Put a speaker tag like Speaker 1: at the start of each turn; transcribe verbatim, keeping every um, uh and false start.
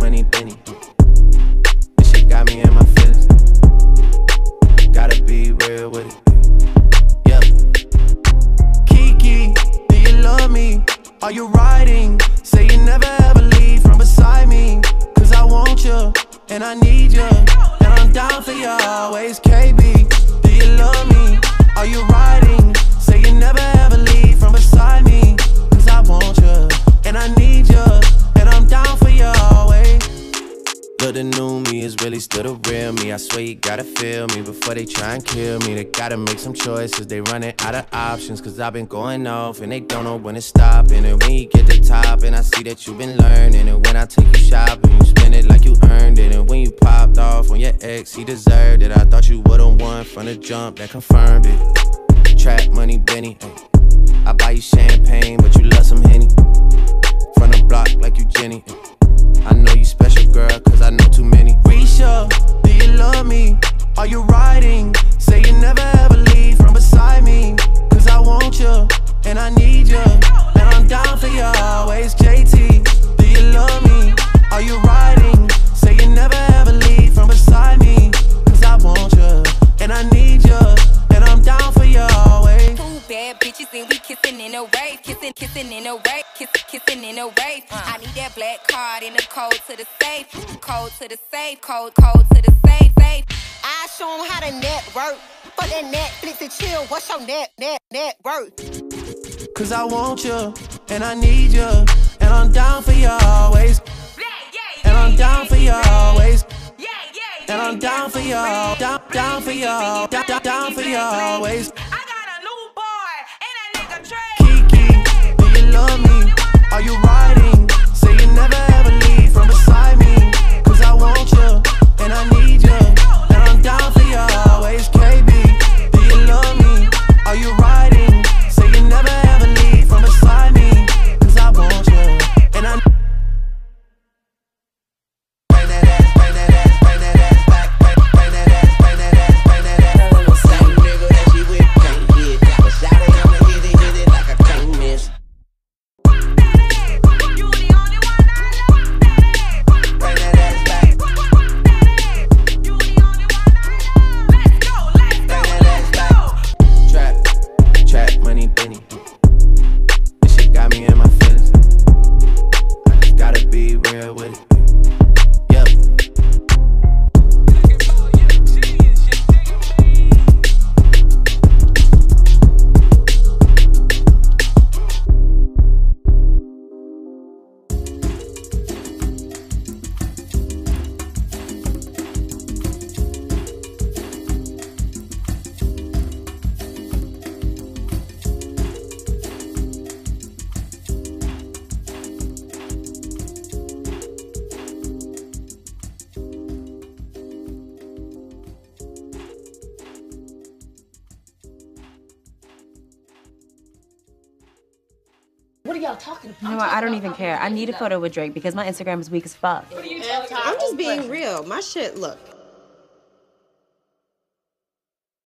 Speaker 1: money, Benny. This shit got me in my feelings. Gotta be real with it. Yeah. Kiki, do you love me? Are you riding? Say you never ever leave from beside me. Cause I want you, and I need you, and I'm down for you always. K B, do you love me? Are you riding? Say you never ever leave from beside me. Cause I want you, and I need you, and I'm down for you always. Look, the new me is really still the real me. I swear you gotta feel me before they try and kill me. They gotta make some choices, they running out of options. Cause I've been going off and they don't know when to stop. And when you get to top and I see that you've been learning. And when I take you shopping, you spend it like you earned it. And when you popped off on your ex, he deserved it. I thought you would've won from the jump, that confirmed it. Trap money, Benny, ay. I buy you champagne, but you love some Henny. From the block like you Jenny, ay. I know you special, girl, cause I know too many. Risha, do you love me? Are you riding? Say you never ever leave from beside me. Cause I want you, and I need you, and I'm down for you always. J T, do you love me? Are you riding? Say you never ever leave from beside me. Cause I want you, and I need you, and I'm down for you always.
Speaker 2: Two bad bitches and we kissing in a wave. Kissing, kissing in a wave. Kissing, kissing in a wave. I need that black card in the code to the safe. Code to the safe. Code, code to the safe. Safe.
Speaker 3: I show them how to network. For that Netflix and chill, what's your net, net, net worth?
Speaker 1: Cause I want you, and I need you, and I'm down for you always. And I'm down for you always. And I'm down for you, down, down for you, down, down, down for you always.
Speaker 2: I got a new boy, and that nigga Trey.
Speaker 1: Kiki, do you love me? Are you riding? Say you never ever leave from beside me. Cause I want you, and I need you, and I'm down for you always. K B, do you love me? Are you riding? Say you never ever leave from beside me. Cause I want you, and I
Speaker 3: What are y'all talking about?
Speaker 4: You know what? I don't even care. I need a photo with Drake because my Instagram is weak as fuck.
Speaker 3: I'm just being real. My shit, look,